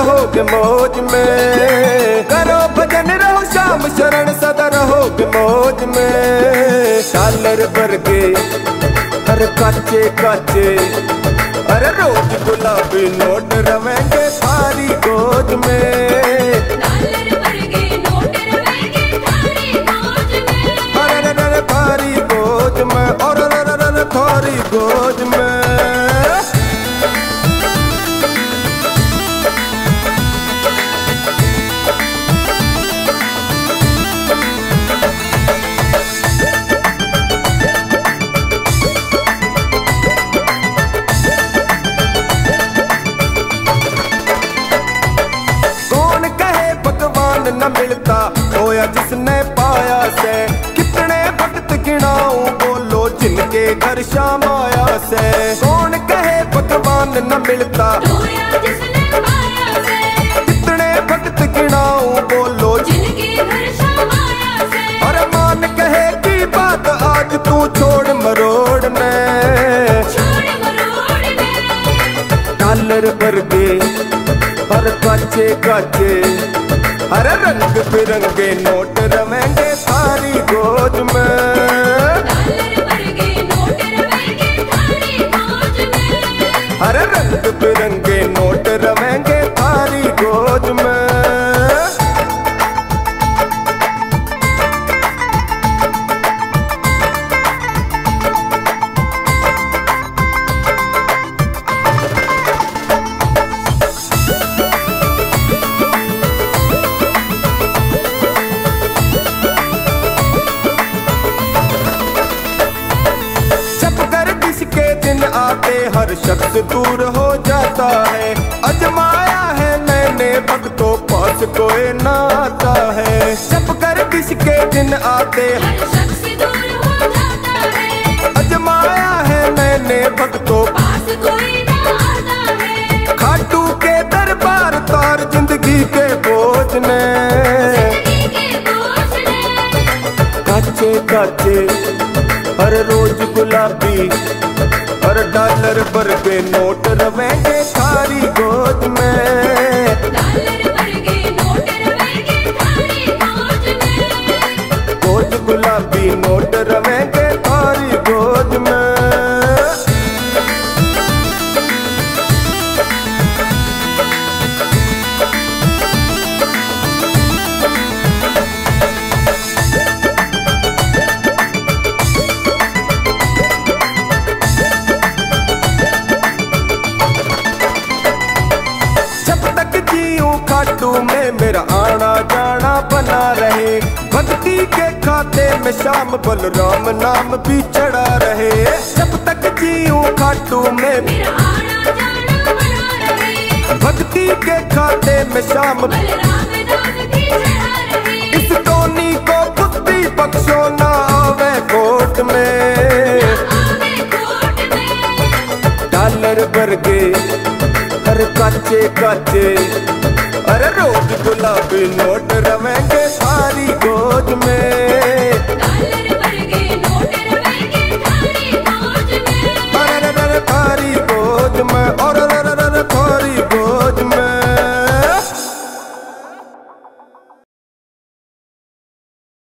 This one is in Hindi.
रहोगे मौज में। करो भजन रहो श्याम शरण सदा रहोगे मौज में। डॉलर वर्गे अरे काचे काचे, अरे रोज गुलाबी नोट रवेंगे थारी गोद में। डॉलर वर्गे नोट रवेंगे थारी गोद में। अरे थारी गोद में, और थारी गोद में। न मिलता होया जिसने पाया से, कितने वक्त गिनाऊं बोलो जिनके घर शाम आया से। कौन कहे भगवान न मिलता होया जिसने पाया से, कितने वक्त गिनाऊं बोलो जिनके घर शाम आया से। और मान कहे की बात आज तू छोड़ मरोड़ ने, छोड़ मरोड़ ने। डॉलर वर्गे और काचे काचे, अरे रंग बिरंगे नोट रवेंगे थारी गोद में। डॉलर वर्गे नोट रवेंगे थारी गोद में। अरे रंग बिरंगे नोट रवेंगे थारी गोद में। आते हर शख्स दूर हो जाता है, अजमाया है मैंने भक्तों पास कोई ना आता है। जब कर किसके दिन आते हर शख्स दूर हो जाता है, अजमाया है मैंने भक्तों पास कोई ना आता है। खाटू के दरबार तार जिंदगी के बोझ ने, जिंदगी के बोझ ने। काचे काचे हर रोज गुलाबी, और डॉलर वर्गे नोट रवेंगे थारी गोद में। डॉलर वर्गे नोट रवेंगे थारी गोद में। गोद गुलाबी नोट रवेंगे थारी गोद में। खाटू में मेरा आना जाना बना रहे, भक्ति के खाते में श्याम बलराम नाम भी चढ़ा रहे। जब तक जीऊं खाटू में मेरा आना जाना बना रहे, भक्ति के खाते में श्याम बलराम नाम भी चढ़ा रहे। इस टोनी को बुद्धि बख्शो ना आवे कोर्ट में, आवे कोर्ट में। डॉलर वर्गे हर काचे काचे, अरे रोज गुलाबी नोट रवेंगे थारी गोद में।